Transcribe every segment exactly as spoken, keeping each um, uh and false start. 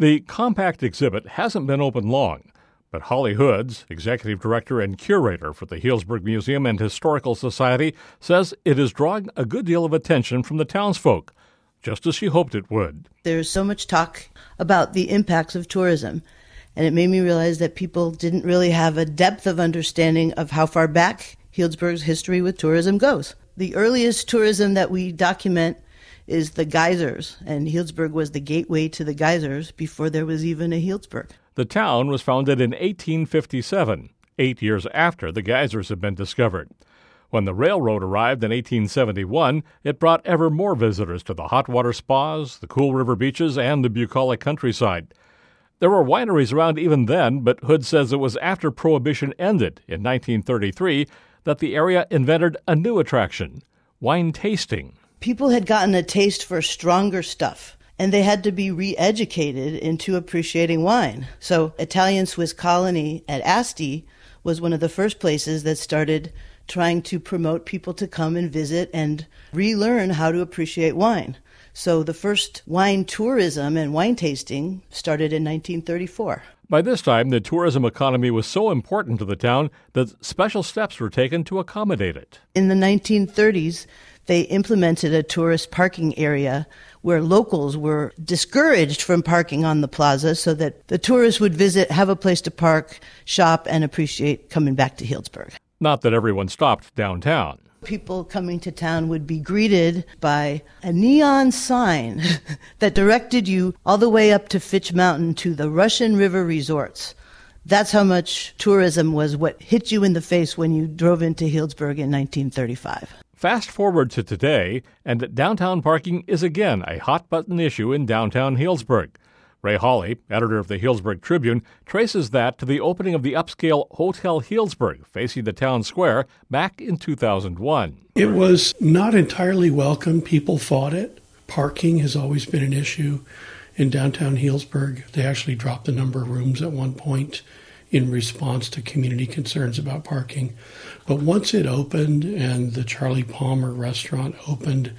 The compact exhibit hasn't been open long, but Holly Hoods, executive director and curator for the Healdsburg Museum and Historical Society, says it is drawing a good deal of attention from the townsfolk, just as she hoped it would. There's so much talk about the impacts of tourism, and it made me realize that people didn't really have a depth of understanding of how far back Healdsburg's history with tourism goes. The earliest tourism that we document is the geysers, and Healdsburg was the gateway to the geysers before there was even a Healdsburg. The town was founded in eighteen fifty-seven, eight years after the geysers had been discovered. When the railroad arrived in eighteen seventy-one, it brought ever more visitors to the hot water spas, the cool river beaches, and the bucolic countryside. There were wineries around even then, but Hood says it was after Prohibition ended in nineteen thirty-three that the area invented a new attraction, wine tasting. People had gotten a taste for stronger stuff, and they had to be re-educated into appreciating wine. So Italian Swiss Colony at Asti was one of the first places that started trying to promote people to come and visit and relearn how to appreciate wine. So the first wine tourism and wine tasting started in nineteen thirty-four. By this time, the tourism economy was so important to the town that special steps were taken to accommodate it. In the nineteen thirties, they implemented a tourist parking area where locals were discouraged from parking on the plaza so that the tourists would visit, have a place to park, shop, and appreciate coming back to Healdsburg. Not that everyone stopped downtown. People coming to town would be greeted by a neon sign that directed you all the way up to Fitch Mountain to the Russian River resorts. That's how much tourism was what hit you in the face when you drove into Healdsburg in nineteen thirty-five. Fast forward to today, and downtown parking is again a hot-button issue in downtown Healdsburg. Ray Hawley, editor of the Healdsburg Tribune, traces that to the opening of the upscale Hotel Healdsburg, facing the town square, back in two thousand one. It was not entirely welcome. People fought it. Parking has always been an issue in downtown Healdsburg. They actually dropped the number of rooms at one point in response to community concerns about parking. But once it opened and the Charlie Palmer restaurant opened,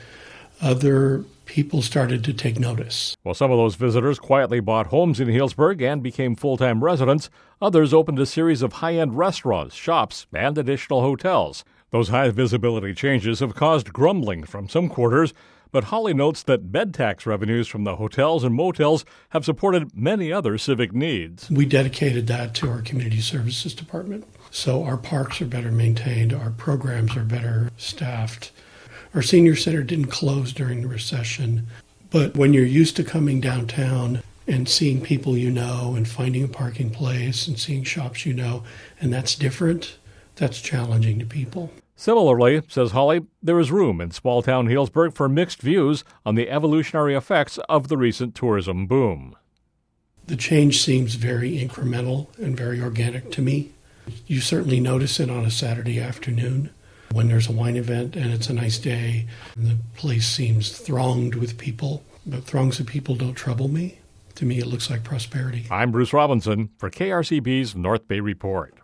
other people started to take notice. While some of those visitors quietly bought homes in Healdsburg and became full-time residents, others opened a series of high-end restaurants, shops, and additional hotels. Those high-visibility changes have caused grumbling from some quarters, but Holly notes that bed tax revenues from the hotels and motels have supported many other civic needs. We dedicated that to our community services department. So our parks are better maintained, our programs are better staffed. Our senior center didn't close during the recession, but when you're used to coming downtown and seeing people you know and finding a parking place and seeing shops you know, and that's different, that's challenging to people. Similarly, says Holly, there is room in small-town Healdsburg for mixed views on the evolutionary effects of the recent tourism boom. The change seems very incremental and very organic to me. You certainly notice it on a Saturday afternoon when there's a wine event and it's a nice day. And the place seems thronged with people, but throngs of people don't trouble me. To me, it looks like prosperity. I'm Bruce Robinson for K R C B's North Bay Report.